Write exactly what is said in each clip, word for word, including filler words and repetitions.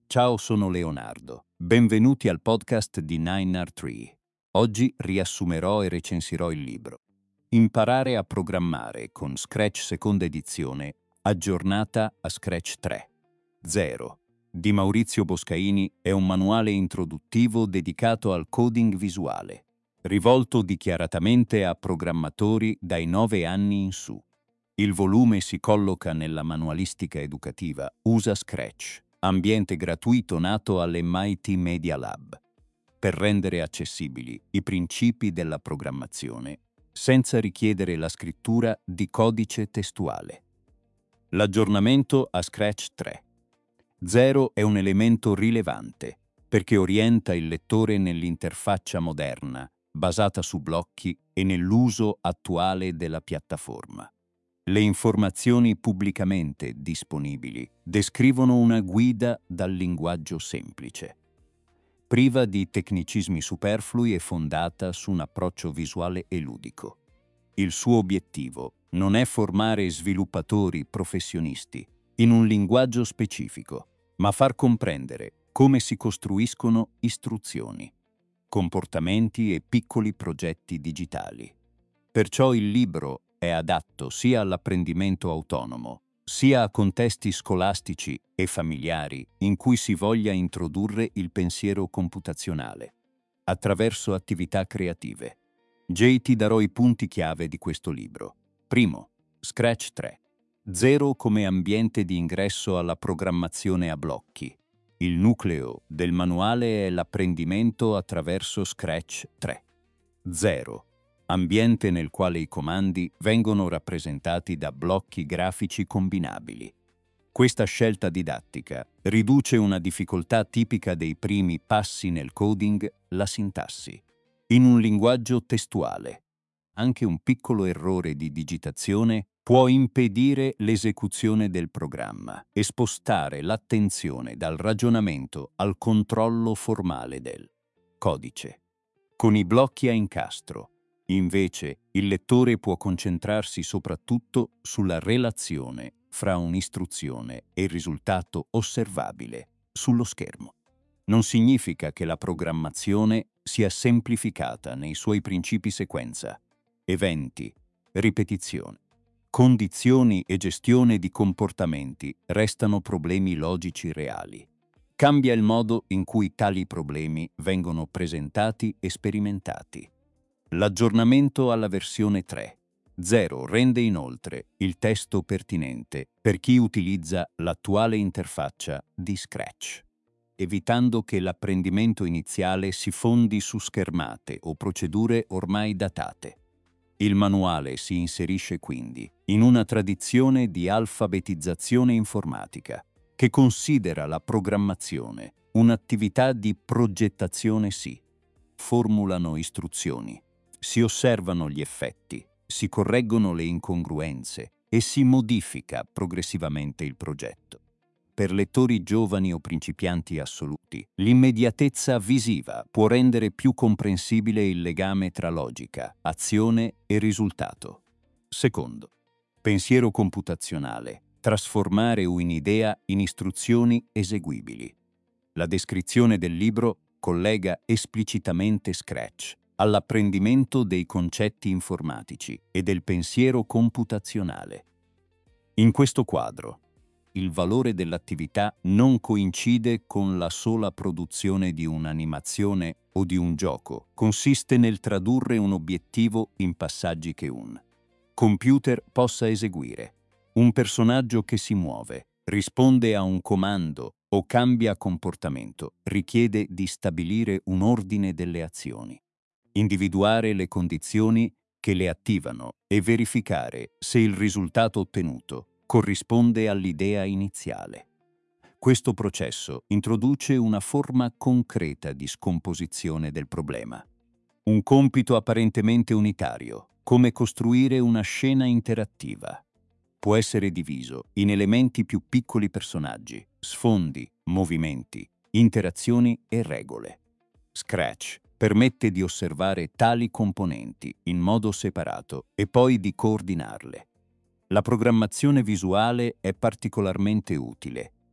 Ciao, sono Leonardo. Benvenuti al podcast di nine R tre. Oggi riassumerò e recensirò il libro Imparare a programmare con Scratch seconda edizione, aggiornata a Scratch tre punto zero, di Maurizio Boscaini. È un manuale introduttivo dedicato al coding visuale, rivolto dichiaratamente a programmatori dai nove anni in su. Il volume si colloca nella manualistica educativa Usa Scratch, ambiente gratuito nato all'M I T Media Lab, per rendere accessibili i principi della programmazione senza richiedere la scrittura di codice testuale. L'aggiornamento a Scratch tre punto zero è un elemento rilevante perché orienta il lettore nell'interfaccia moderna, basata su blocchi e nell'uso attuale della piattaforma. Le informazioni pubblicamente disponibili descrivono una guida dal linguaggio semplice, priva di tecnicismi superflui e fondata su un approccio visuale e ludico. Il suo obiettivo non è formare sviluppatori professionisti in un linguaggio specifico, ma far comprendere come si costruiscono istruzioni, comportamenti e piccoli progetti digitali. Perciò il libro è adatto sia all'apprendimento autonomo, sia a contesti scolastici e familiari in cui si voglia introdurre il pensiero computazionale, attraverso attività creative. J ti darò i punti chiave di questo libro. Primo, Scratch tre punto zero come ambiente di ingresso alla programmazione a blocchi. Il nucleo del manuale è l'apprendimento attraverso Scratch tre punto zero, ambiente nel quale i comandi vengono rappresentati da blocchi grafici combinabili. Questa scelta didattica riduce una difficoltà tipica dei primi passi nel coding, la sintassi. In un linguaggio testuale, anche un piccolo errore di digitazione può impedire l'esecuzione del programma e spostare l'attenzione dal ragionamento al controllo formale del codice. Con i blocchi a incastro, invece, il lettore può concentrarsi soprattutto sulla relazione fra un'istruzione e il risultato osservabile sullo schermo. Non significa che la programmazione sia semplificata nei suoi principi sequenza, eventi, ripetizione. Condizioni e gestione di comportamenti restano problemi logici reali. Cambia il modo in cui tali problemi vengono presentati e sperimentati. L'aggiornamento alla versione tre punto zero rende inoltre il testo pertinente per chi utilizza l'attuale interfaccia di Scratch, evitando che l'apprendimento iniziale si fondi su schermate o procedure ormai datate. Il manuale si inserisce quindi in una tradizione di alfabetizzazione informatica che considera la programmazione un'attività di progettazione sì. Formulano istruzioni, si osservano gli effetti, si correggono le incongruenze e si modifica progressivamente il progetto. Per lettori giovani o principianti assoluti, l'immediatezza visiva può rendere più comprensibile il legame tra logica, azione e risultato. Secondo, pensiero computazionale. Trasformare un'idea in istruzioni eseguibili. La descrizione del libro collega esplicitamente Scratch all'apprendimento dei concetti informatici e del pensiero computazionale. In questo quadro, il valore dell'attività non coincide con la sola produzione di un'animazione o di un gioco, consiste nel tradurre un obiettivo in passaggi che un computer possa eseguire. Un personaggio che si muove, risponde a un comando o cambia comportamento richiede di stabilire un ordine delle azioni, individuare le condizioni che le attivano e verificare se il risultato ottenuto corrisponde all'idea iniziale. Questo processo introduce una forma concreta di scomposizione del problema. Un compito apparentemente unitario, come costruire una scena interattiva, può essere diviso in elementi più piccoli: personaggi, sfondi, movimenti, interazioni e regole. Scratch permette di osservare tali componenti in modo separato e poi di coordinarle. La programmazione visuale è particolarmente utile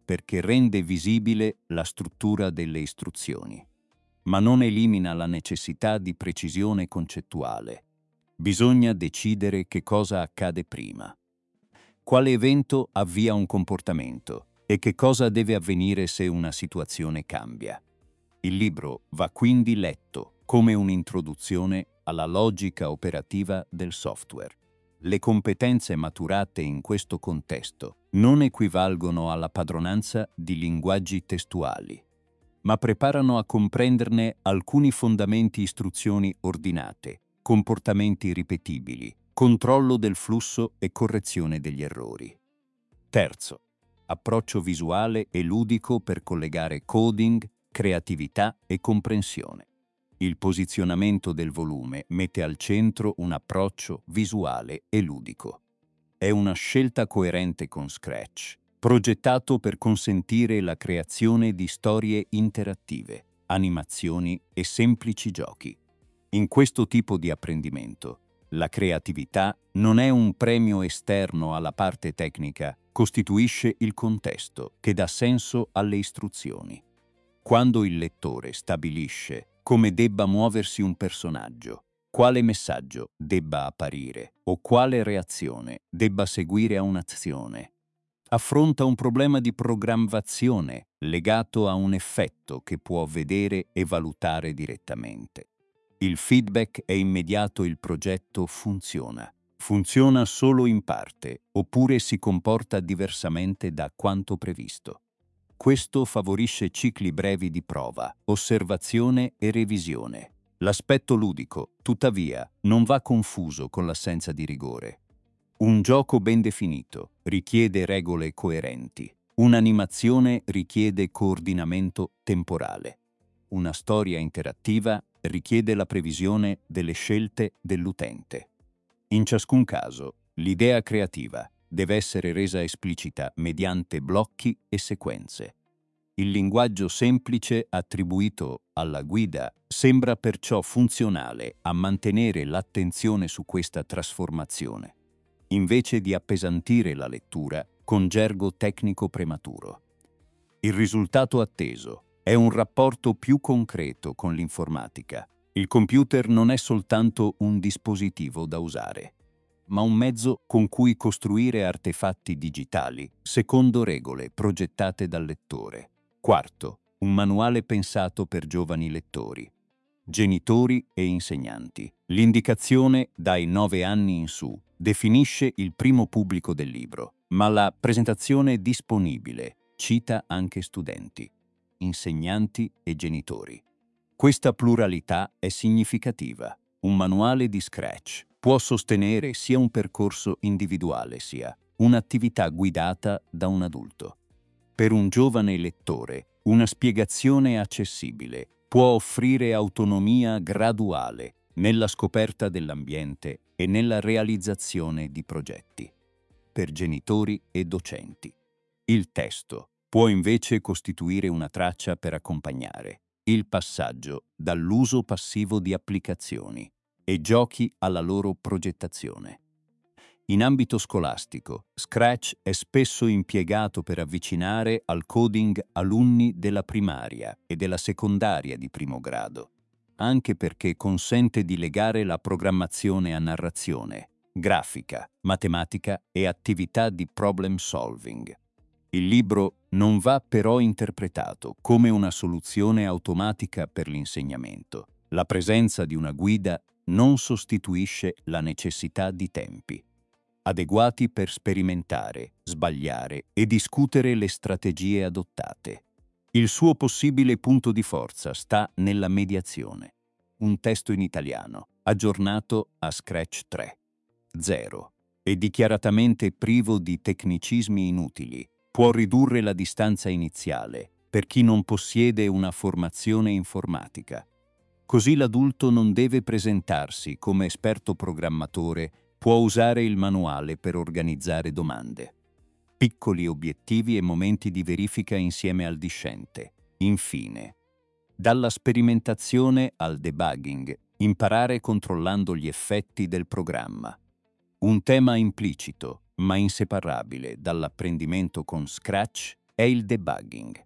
perché rende visibile la struttura delle istruzioni, ma non elimina la necessità di precisione concettuale. Bisogna decidere che cosa accade prima. Quale evento avvia un comportamento e che cosa deve avvenire se una situazione cambia. Il libro va quindi letto come un'introduzione alla logica operativa del software. Le competenze maturate in questo contesto non equivalgono alla padronanza di linguaggi testuali, ma preparano a comprenderne alcuni fondamenti: istruzioni ordinate, comportamenti ripetibili, controllo del flusso e correzione degli errori. Terzo, approccio visuale e ludico per collegare coding, creatività e comprensione. Il posizionamento del volume mette al centro un approccio visuale e ludico. È una scelta coerente con Scratch, progettato per consentire la creazione di storie interattive, animazioni e semplici giochi. In questo tipo di apprendimento, la creatività non è un premio esterno alla parte tecnica, costituisce il contesto che dà senso alle istruzioni. Quando il lettore stabilisce come debba muoversi un personaggio, quale messaggio debba apparire o quale reazione debba seguire a un'azione, affronta un problema di programmazione legato a un effetto che può vedere e valutare direttamente. Il feedback è immediato, il progetto funziona. Funziona solo in parte, oppure si comporta diversamente da quanto previsto. Questo favorisce cicli brevi di prova, osservazione e revisione. L'aspetto ludico, tuttavia, non va confuso con l'assenza di rigore. Un gioco ben definito richiede regole coerenti. Un'animazione richiede coordinamento temporale. Una storia interattiva richiede la previsione delle scelte dell'utente. In ciascun caso, l'idea creativa deve essere resa esplicita mediante blocchi e sequenze. Il linguaggio semplice attribuito alla guida sembra perciò funzionale a mantenere l'attenzione su questa trasformazione, invece di appesantire la lettura con gergo tecnico prematuro. Il risultato atteso è un rapporto più concreto con l'informatica. Il computer non è soltanto un dispositivo da usare, ma un mezzo con cui costruire artefatti digitali secondo regole progettate dal lettore. Quarto, un manuale pensato per giovani lettori, genitori e insegnanti. L'indicazione dai nove anni in su definisce il primo pubblico del libro, ma la presentazione disponibile cita anche studenti, insegnanti e genitori. Questa pluralità è significativa. Un manuale di Scratch può sostenere sia un percorso individuale sia un'attività guidata da un adulto. Per un giovane lettore, una spiegazione accessibile può offrire autonomia graduale nella scoperta dell'ambiente e nella realizzazione di progetti. Per genitori e docenti, il testo può invece costituire una traccia per accompagnare il passaggio dall'uso passivo di applicazioni e giochi alla loro progettazione. In ambito scolastico, Scratch è spesso impiegato per avvicinare al coding alunni della primaria e della secondaria di primo grado, anche perché consente di legare la programmazione a narrazione, grafica, matematica e attività di problem solving. Il libro non va però interpretato come una soluzione automatica per l'insegnamento. La presenza di una guida non sostituisce la necessità di tempi adeguati per sperimentare, sbagliare e discutere le strategie adottate. Il suo possibile punto di forza sta nella mediazione. Un testo in italiano, aggiornato a Scratch tre punto zero e dichiaratamente privo di tecnicismi inutili, può ridurre la distanza iniziale per chi non possiede una formazione informatica. Così l'adulto non deve presentarsi come esperto programmatore, può usare il manuale per organizzare domande, piccoli obiettivi e momenti di verifica insieme al discente. Infine, dalla sperimentazione al debugging, imparare controllando gli effetti del programma. Un tema implicito, ma inseparabile dall'apprendimento con Scratch è il debugging,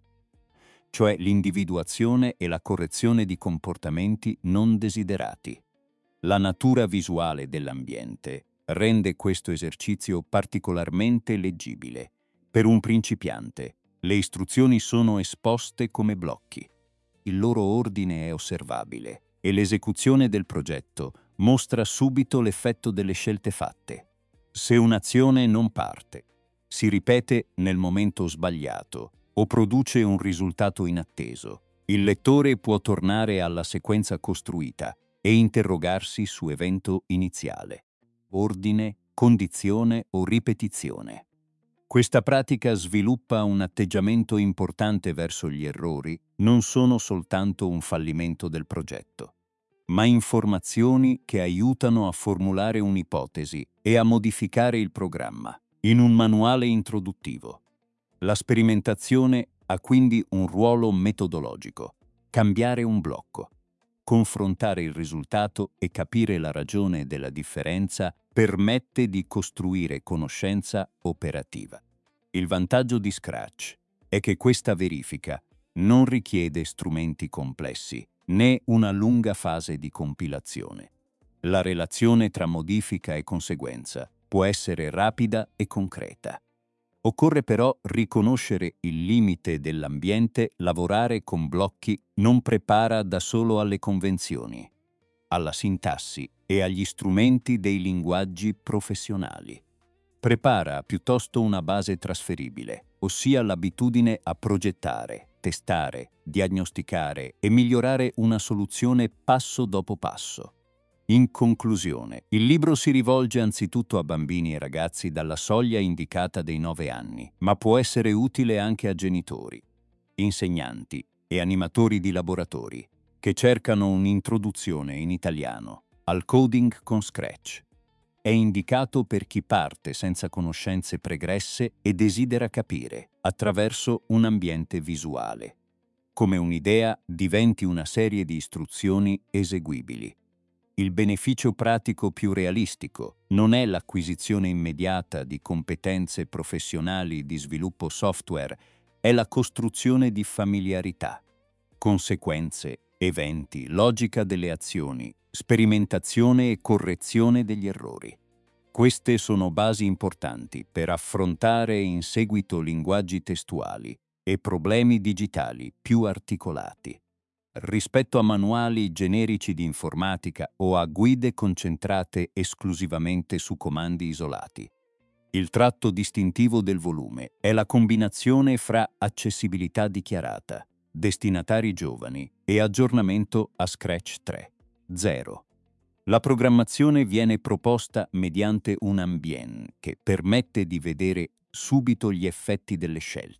cioè l'individuazione e la correzione di comportamenti non desiderati. La natura visuale dell'ambiente rende questo esercizio particolarmente leggibile. Per un principiante, le istruzioni sono esposte come blocchi. Il loro ordine è osservabile e l'esecuzione del progetto mostra subito l'effetto delle scelte fatte. Se un'azione non parte, si ripete nel momento sbagliato o produce un risultato inatteso, il lettore può tornare alla sequenza costruita e interrogarsi su evento iniziale, ordine, condizione o ripetizione. Questa pratica sviluppa un atteggiamento importante verso gli errori, non sono soltanto un fallimento del progetto, ma informazioni che aiutano a formulare un'ipotesi e a modificare il programma. In un manuale introduttivo, la sperimentazione ha quindi un ruolo metodologico: cambiare un blocco, confrontare il risultato e capire la ragione della differenza permette di costruire conoscenza operativa. Il vantaggio di Scratch è che questa verifica non richiede strumenti complessi né una lunga fase di compilazione. La relazione tra modifica e conseguenza può essere rapida e concreta. Occorre però riconoscere il limite dell'ambiente. Lavorare con blocchi non prepara da solo alle convenzioni, alla sintassi e agli strumenti dei linguaggi professionali. Prepara piuttosto una base trasferibile, ossia l'abitudine a progettare, testare, diagnosticare e migliorare una soluzione passo dopo passo. In conclusione, il libro si rivolge anzitutto a bambini e ragazzi dalla soglia indicata dei nove anni, ma può essere utile anche a genitori, insegnanti e animatori di laboratori che cercano un'introduzione in italiano al coding con Scratch. È indicato per chi parte senza conoscenze pregresse e desidera capire attraverso un ambiente visuale, come un'idea diventi una serie di istruzioni eseguibili. Il beneficio pratico più realistico non è l'acquisizione immediata di competenze professionali di sviluppo software, è la costruzione di familiarità, conseguenze, eventi, logica delle azioni, sperimentazione e correzione degli errori. Queste sono basi importanti per affrontare in seguito linguaggi testuali e problemi digitali più articolati. Rispetto a manuali generici di informatica o a guide concentrate esclusivamente su comandi isolati. Il tratto distintivo del volume è la combinazione fra accessibilità dichiarata, destinatari giovani e aggiornamento a Scratch tre punto zero. La programmazione viene proposta mediante un ambient che permette di vedere subito gli effetti delle scelte,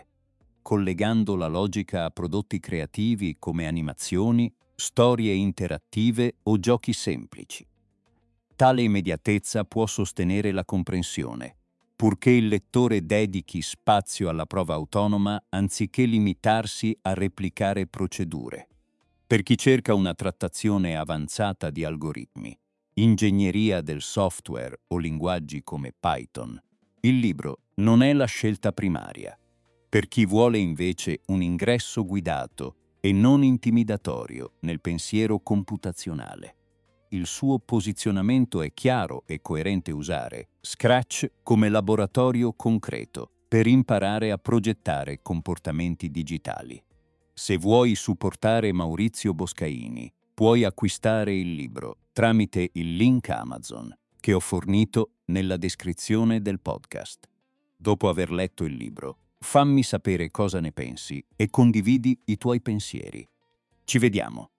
collegando la logica a prodotti creativi come animazioni, storie interattive o giochi semplici. Tale immediatezza può sostenere la comprensione, purché il lettore dedichi spazio alla prova autonoma anziché limitarsi a replicare procedure. Per chi cerca una trattazione avanzata di algoritmi, ingegneria del software o linguaggi come Python, il libro non è la scelta primaria. Per chi vuole invece un ingresso guidato e non intimidatorio nel pensiero computazionale. Il suo posizionamento è chiaro e coerente: usare Scratch come laboratorio concreto per imparare a progettare comportamenti digitali. Se vuoi supportare Maurizio Boscaini, puoi acquistare il libro tramite il link Amazon che ho fornito nella descrizione del podcast. Dopo aver letto il libro, fammi sapere cosa ne pensi e condividi i tuoi pensieri. Ci vediamo!